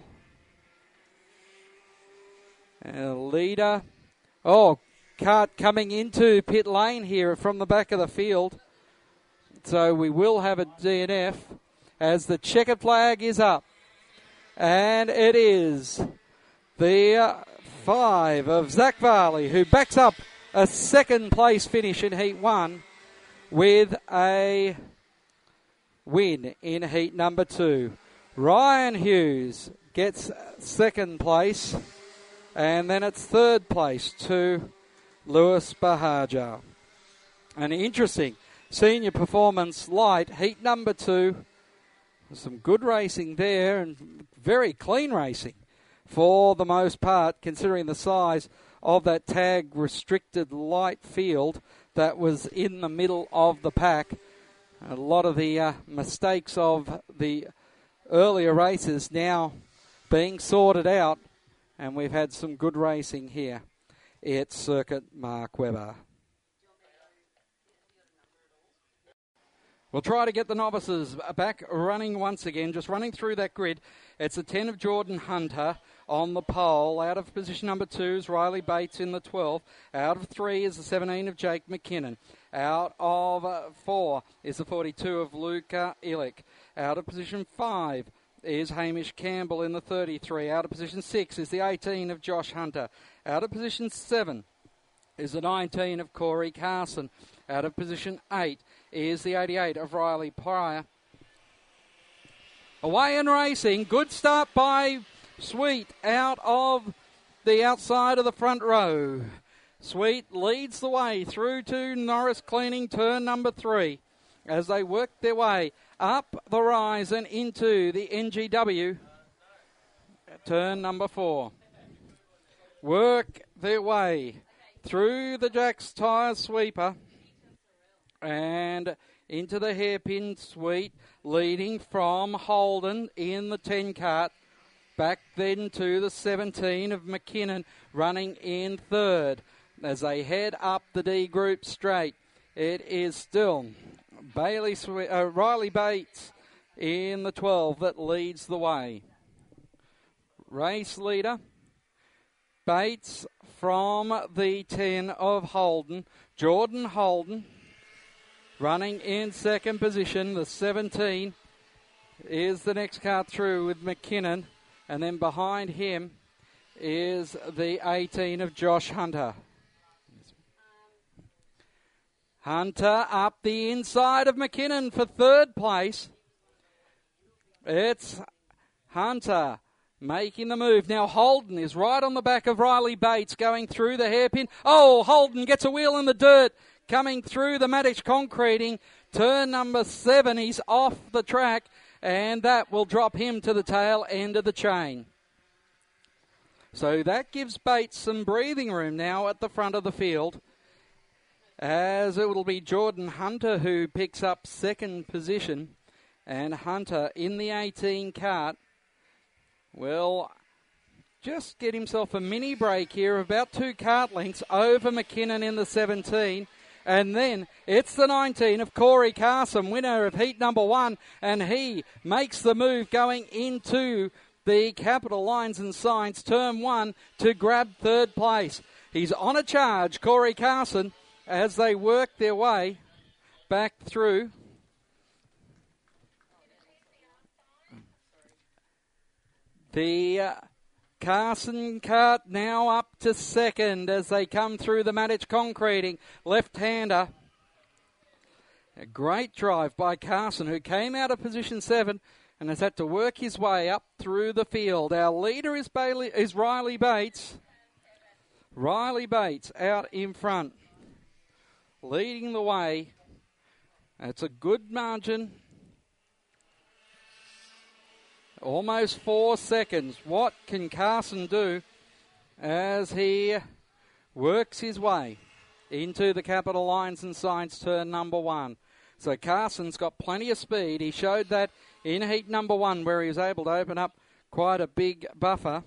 And leader. Oh, cart coming into pit lane here from the back of the field. So we will have a D N F as the checkered flag is up. And it is the five of Zach Varley, who backs up a second place finish in Heat one with a win in Heat number two. Ryan Hughes gets second place, and then it's third place to Lewis Bahaja. An interesting senior performance light, Heat number two. Some good racing there and very clean racing for the most part, considering the size of that tag restricted light field that was in the middle of the pack. A lot of the uh, mistakes of the earlier races now being sorted out, and we've had some good racing here at Circuit Mark Webber. We'll try to get the novices back running once again, just running through that grid. It's a ten of Jordan Hunter on the pole. Out of position number two is Riley Bates in the twelve. Out of three is the seventeen of Jake McKinnon. Out of uh, four is the forty-two of Luca Illick. Out of position five is Hamish Campbell in the thirty-three. Out of position six is the eighteen of Josh Hunter. Out of position seven is the nineteen of Corey Carson. Out of position eight is the eighty-eight of Riley Pryor. Away and racing. Good start by Sweet out of the outside of the front row. Sweet leads the way through to Norris Cleaning, turn number three, as they work their way up the rise and into the N G W, turn number four. Work their way through the Jack's Tyre Sweeper and into the hairpin sweep, leading from Holden in the ten cart. Back then to the seventeen of McKinnon, running in third. As they head up the D group straight, it is still Bailey Swe- uh, Riley Bates in the twelve that leads the way. Race leader, Bates from the ten of Holden. Jordan Holden Running in second position, the seventeen is the next card through with McKinnon. And then behind him is the eighteen of Josh Hunter. Hunter up the inside of McKinnon for third place. It's Hunter making the move. Now Holden is right on the back of Riley Bates going through the hairpin. Oh, Holden gets a wheel in the dirt coming through the Maddich concreting. Turn number seven, he's off the track, and that will drop him to the tail end of the chain. So that gives Bates some breathing room now at the front of the field, as it will be Jordan Hunter who picks up second position. And Hunter in the eighteen cart will just get himself a mini break here of about two cart lengths over McKinnon in the seventeen. And then it's the nineteen of Corey Carson, winner of heat number one, and he makes the move going into the Capital Lines and Signs turn one to grab third place. He's on a charge, Corey Carson, as they work their way back through. The uh, Carson cart now up to second as they come through the Maddich concreting. Left-hander. A great drive by Carson, who came out of position seven and has had to work his way up through the field. Our leader is Bailey, is Riley Bates. Riley Bates out in front, leading the way. It's a good margin. Almost four seconds. What can Carson do as he works his way into the Capital Lines and Signs turn number one? So Carson's got plenty of speed. He showed that in heat number one, where he was able to open up quite a big buffer.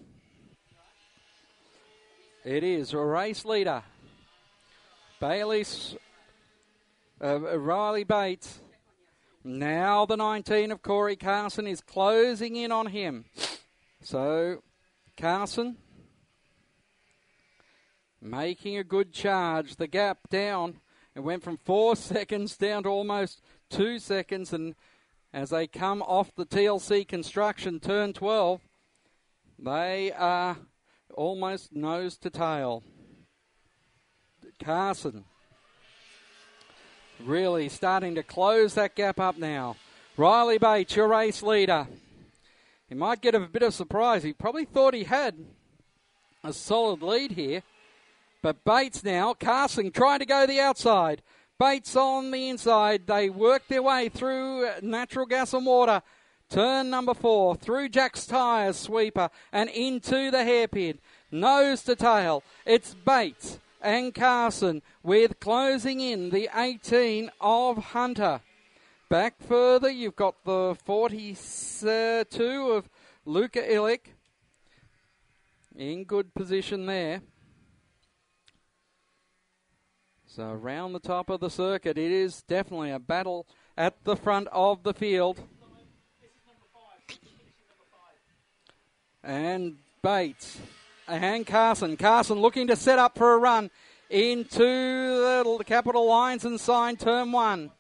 It is a race leader. Bailey's uh, Riley Bates. Now the nineteen of Corey Carson is closing in on him. So Carson making a good charge. The gap down. It went from four seconds down to almost two seconds. And as they come off the T L C construction turn twelve, they are almost nose to tail. Carson really starting to close that gap up now. Riley Bates, your race leader. He might get a bit of surprise. He probably thought he had a solid lead here. But Bates now, Carson trying to go the outside. Bates on the inside. They work their way through Natural Gas and Water. Turn number four, through Jack's Tyres sweeper and into the hairpin. Nose to tail. It's Bates and Carson with closing in the eighteen of Hunter. Back further, you've got the forty-two of Luca Illick in good position there. So around the top of the circuit, it is definitely a battle at the front of the field. And Bates and Carson. Carson looking to set up for a run into the Capital Lines and Sign turn one.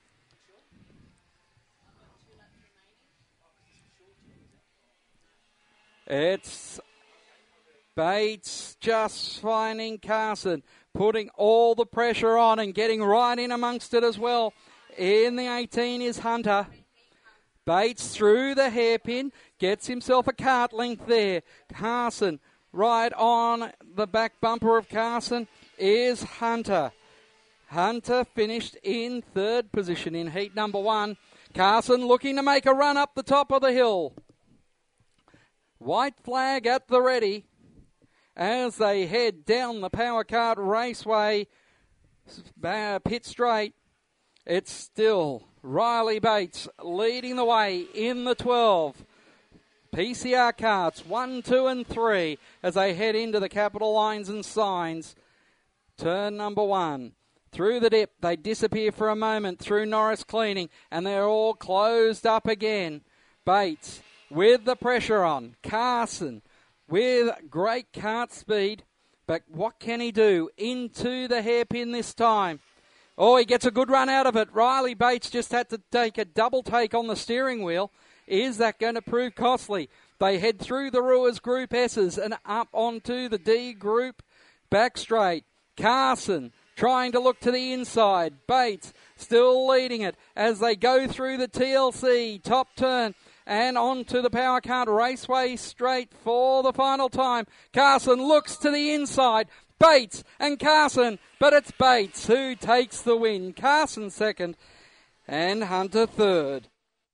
It's Bates just finding Carson, putting all the pressure on and getting right in amongst it as well. In the eighteen is Hunter. Bates through the hairpin, gets himself a cart length there. Carson right on the back bumper of Carson is Hunter. Hunter finished in third position in heat number one. Carson looking to make a run up the top of the hill. White flag at the ready as they head down the Power Cart Raceway uh, pit straight. It's still Riley Bates leading the way in the twelve. P C R carts one, two and three as they head into the Capital Lines and Signs. Turn number one. Through the dip, they disappear for a moment through Norris Cleaning, and they're all closed up again. Bates with the pressure on. Carson with great cart speed, but what can he do? Into the hairpin this time. Oh, he gets a good run out of it. Riley Bates just had to take a double take on the steering wheel. Is that going to prove costly? They head through the Ruers Group S's and up onto the D Group back straight. Carson trying to look to the inside. Bates still leading it as they go through the T L C top turn and onto the Power Card Raceway straight for the final time. Carson looks to the inside. Bates and Carson, but it's Bates who takes the win. Carson second and Hunter third.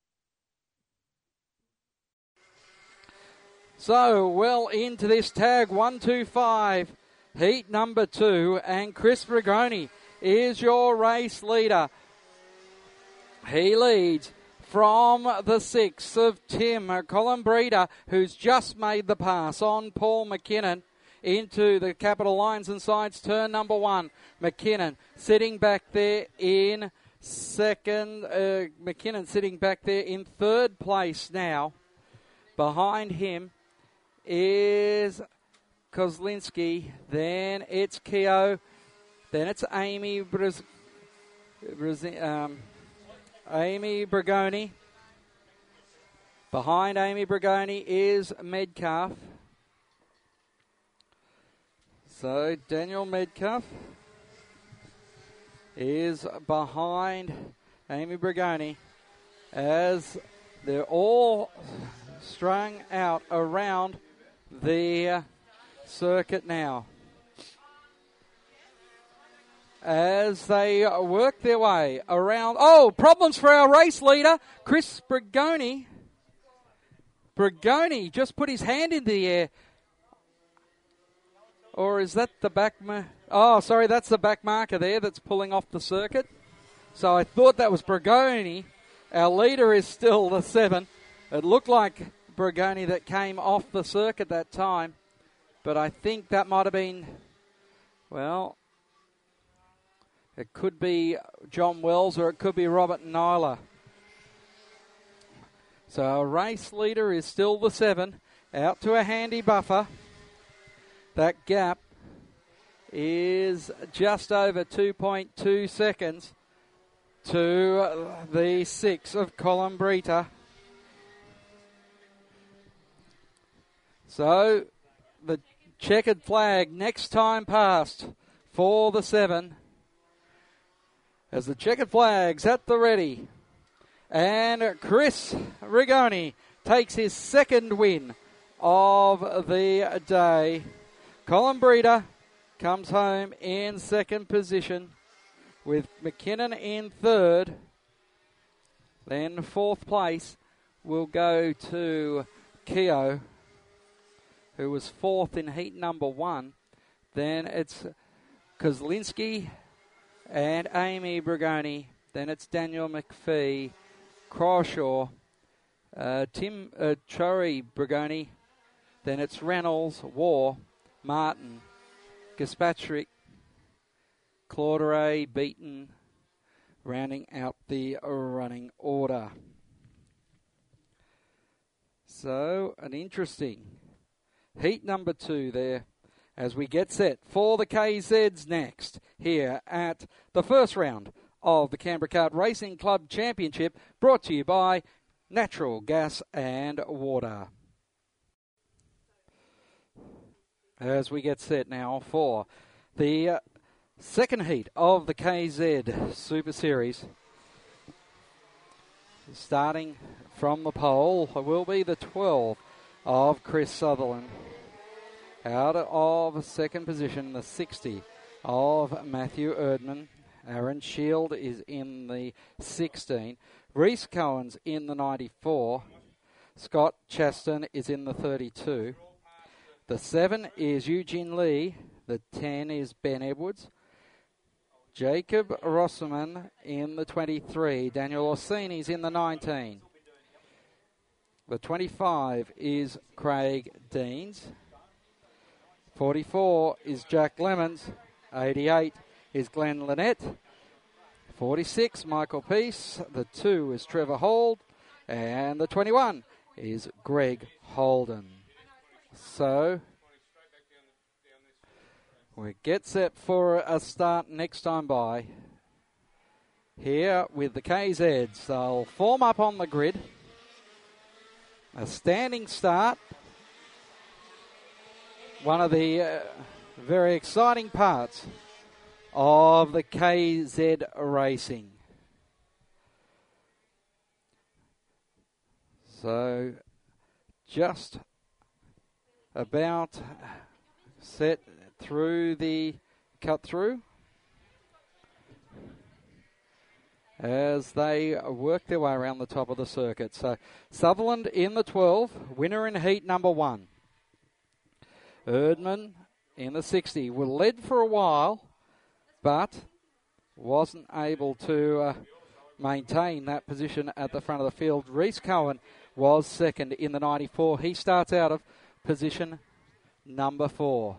So well into this tag, one two five, heat number two, and Chris Brigoni is your race leader. He leads from the six of Tim Columbreeda, who's just made the pass on Paul McKinnon into the Capital Lines and Sides turn number one. McKinnon sitting back there in second. Uh, McKinnon sitting back there in third place now. Behind him is Kozlinski. Then it's Keogh. Then it's Amy Briz, Briz, um, Amy Brigoni. Behind Amy Brigoni is Medcalf. So Daniel Medcalf is behind Amy Brigoni as they're all strung out around the circuit now. As they work their way around. Oh, problems for our race leader, Chris Brigoni. Brigoni just put his hand in the air. Or is that the back... Ma- oh, sorry, that's the back marker there that's pulling off the circuit. So I thought that was Brigoni. Our leader is still the seven. It looked like Brigoni that came off the circuit that time. But I think that might have been... Well, it could be John Wells or it could be Robert Nyler. So our race leader is still the seven. Out to a handy buffer. That gap is just over two point two seconds to the six of Columbreeda. So the checkered flag next time past for the seven. As the checkered flag's at the ready. And Chris Rigoni takes his second win of the day. Columbreeda comes home in second position with McKinnon in third. Then fourth place will go to Keogh, who was fourth in heat number one. Then it's Kozlinski and Amy Brigoni. Then it's Daniel McPhee, Crawshaw, uh, Tim uh, Chori Brigoni. Then it's Reynolds, War, Martin, Gaspatrick, Clauderay, Beaton, rounding out the running order. So, an interesting heat number two there as we get set for the K Zs next here at the first round of the Canberra Kart Racing Club Championship, brought to you by Natural Gas and Water. As we get set now for the uh, second heat of the K Z Super Series. Starting from the pole will be the twelve of Chris Sutherland. Out of second position, the sixty of Matthew Erdman. Aaron Shield is in the sixteen. Reese Cohen's in the ninety-four. Scott Chaston is in the thirty-two. The seven is Eugene Lee. The ten is Ben Edwards. Jacob Rosserman in the twenty-three. Daniel Orsini's in the nineteen. The twenty-five is Craig Deans. forty-four is Jack Lemons. eighty-eight is Glenn Lynette. forty-six, Michael Peace. The two is Trevor Hold. And the twenty-one is Greg Holden. So we get set for a start next time by. here with the K Zs. They'll form up on the grid. A standing start. One of the uh, very exciting parts of the K Z racing. So just about set through the cut through as they work their way around the top of the circuit. So Sutherland in the twelve, winner in heat number one. Erdman in the sixty, were led for a while, but wasn't able to uh, maintain that position at the front of the field. Reese Cohen was second in the ninety-four. He starts out of position number four.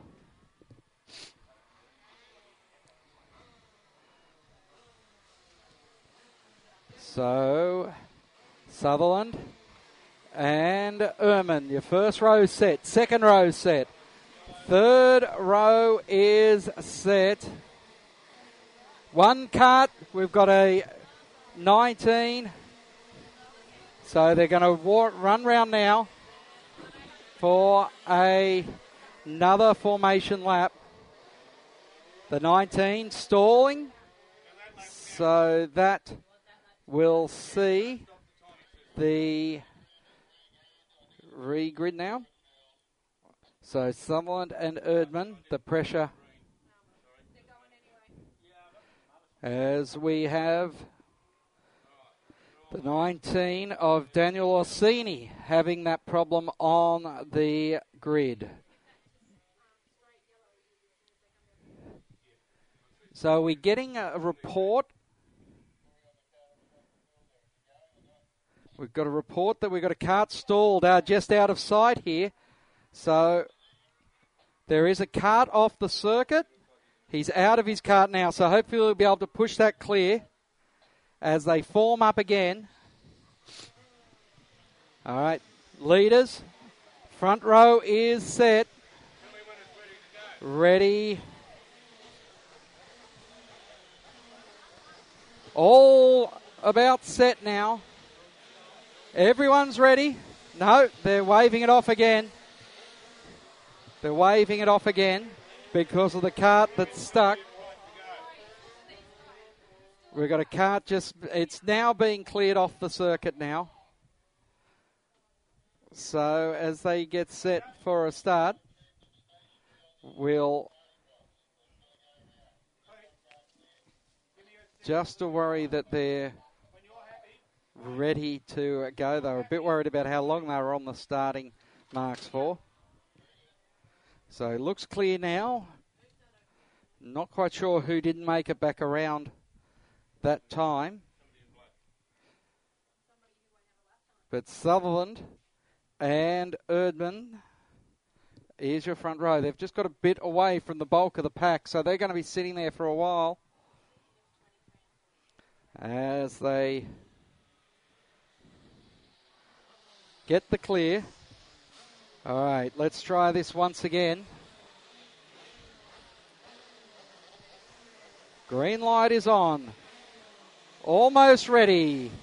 So, Sutherland and Erman, your first row set, second row set, third row is set. One cut, we've got a nineteen, so they're going to wa- run round now for a, another formation lap. The nineteen stalling, so that we'll see the re-grid now. So Sutherland and Erdman, the pressure as we have the nineteen of Daniel Orsini having that problem on the grid. So we're getting a report. We've got a report that we've got a cart stalled uh, just out of sight here. So there is a cart off the circuit. He's out of his cart now, so hopefully he'll be able to push that clear as they form up again. All right, leaders. Front row is set. Ready. All about set now. Everyone's ready. No, they're waving it off again. They're waving it off again because of the cart that's stuck. We've got a cart just, it's now being cleared off the circuit now. So as they get set for a start, we'll just to worry that they're ready to go. They were a bit worried about how long they were on the starting marks for. So it looks clear now. Not quite sure who didn't make it back around that time. But Sutherland and Erdman is your front row. They've just got a bit away from the bulk of the pack, so they're going to be sitting there for a while as they get the clear. All right, let's try this once again. Green light is on. Almost ready.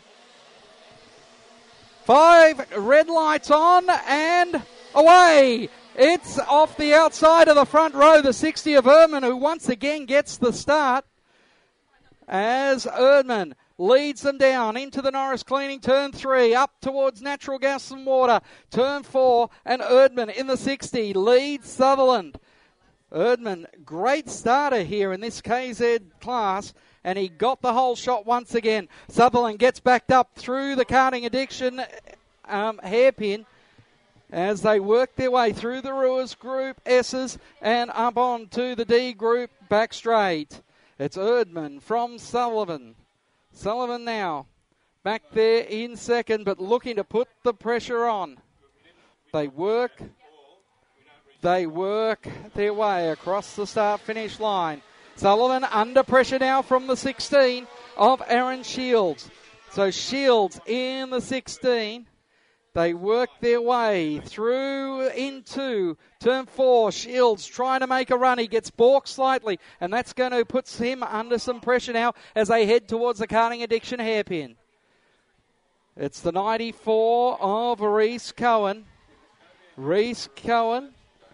Five red lights on and away. It's off the outside of the front row, the sixty of Erdman, who once again gets the start as Erdman leads them down into the Norris Cleaning turn three, up towards Natural Gas and Water, turn four, and Erdman in the sixty leads Sutherland. Erdman, great starter here in this K Z class, and he got the whole shot once again. Sutherland gets backed up through the karting addiction um, hairpin as they work their way through the Ruiz Group S's and up on to the D Group back straight. It's Erdman from Sullivan. Sullivan now back there in second, but looking to put the pressure on. They work, they work their way across the start-finish line. Sullivan under pressure now from the sixteen of Aaron Shields. So Shields in the sixteen They work their way through into turn four. Shields trying to make a run. He gets balked slightly, and that's going to put him under some pressure now as they head towards the Karting Addiction hairpin. It's the ninety-four of Reese Cohen. Reese Cohen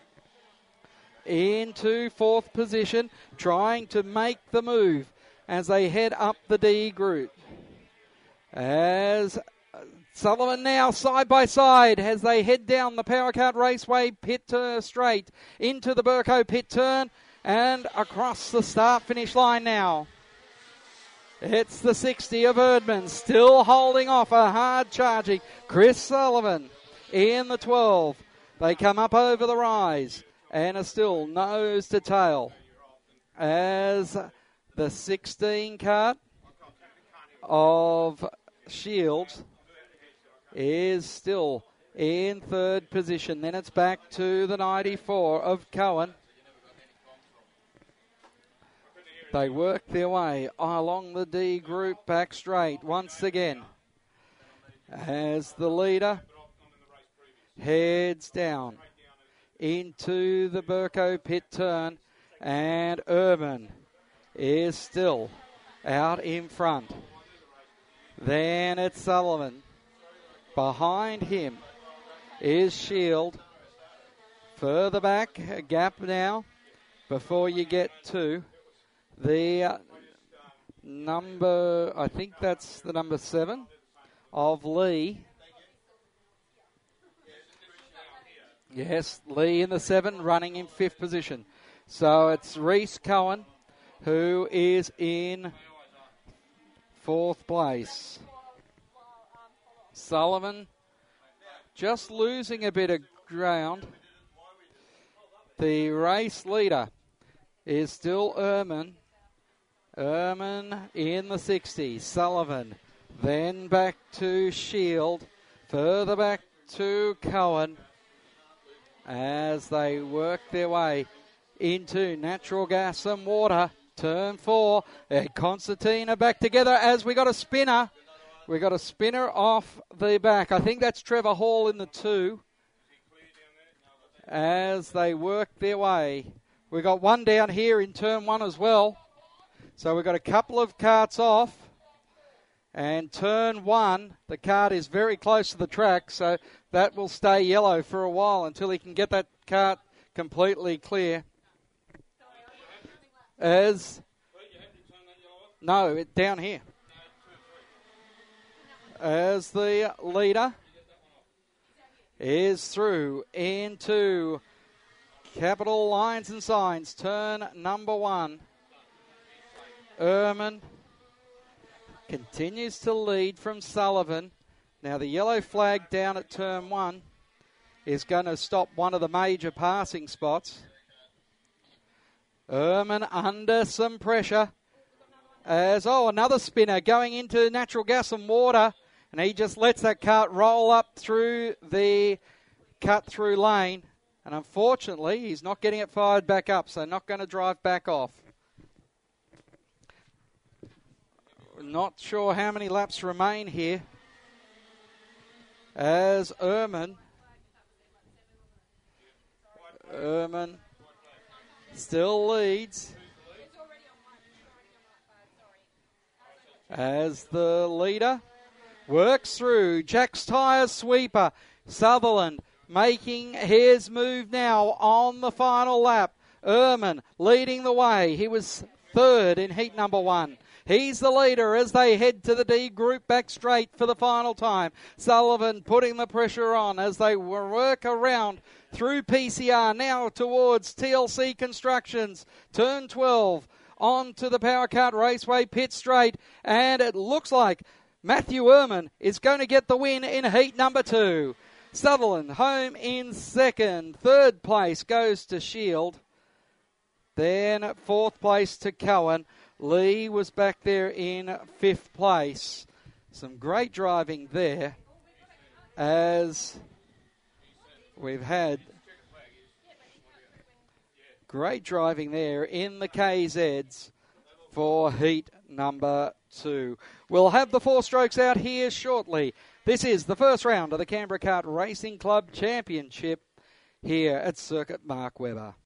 into fourth position, trying to make the move as they head up the D group. As Sullivan now side by side as they head down the Power Kart Raceway pit uh, straight into the Burko pit turn and across the start finish line now. It's the sixty of Erdman still holding off a hard charging Chris Sullivan in the twelve. They come up over the rise and are still nose to tail as the sixteen kart of Shields is still in third position. Then it's back to the ninety-four of Cohen. They work their way along the D group back straight once again as the leader heads down into the Burko pit turn, and Urban is still out in front. Then it's Sullivan. Behind him is Shield. Further back, a gap now before you get to the uh, number, I think that's the number seven of Lee. Yes, Lee in the seven, running in fifth position. So it's Reese Cohen who is in fourth place. Sullivan just losing a bit of ground. The race leader is still Ehrman. Ehrman in the sixty. Sullivan. Then back to Shield. Further back to Cohen as they work their way into Natural Gas and Water. Turn four. And Constantine are back together as we got a spinner. We got a spinner off the back. I think that's Trevor Hall in the two. As they work their way. We got one down here in turn one as well. So we've got a couple of karts off. And turn one, the kart is very close to the track, so that will stay yellow for a while until he can get that kart completely clear. As no, it down here. As the leader is through into Capital Lines and Signs, turn number one. Ehrman continues to lead from Sullivan. Now the yellow flag down at turn one is going to stop one of the major passing spots. Ehrman under some pressure as, oh, another spinner going into Natural Gas and Water, and he just lets that kart roll up through the cut-through lane, and unfortunately he's not getting it fired back up, so not going to drive back off. Not sure how many laps remain here as Ehrman Ehrman still leads as the leader works through Jack's Tyre Sweeper. Sutherland making his move now on the final lap. Ehrman leading the way. He was third in heat number one. He's the leader as they head to the D group back straight for the final time. Sullivan putting the pressure on as they work around through P C R now towards T L C Constructions. Turn twelve on to the Power Kart Raceway pit straight, and it looks like Matthew Ehrman is going to get the win in heat number two. Sutherland home in second. Third place goes to Shield. Then fourth place to Cohen. Lee was back there in fifth place. Some great driving there as we've had great driving there in the K Zs for heat number two. We'll have the four strokes out here shortly. This is the first round of the Canberra Kart Racing Club Championship here at Circuit Mark Webber.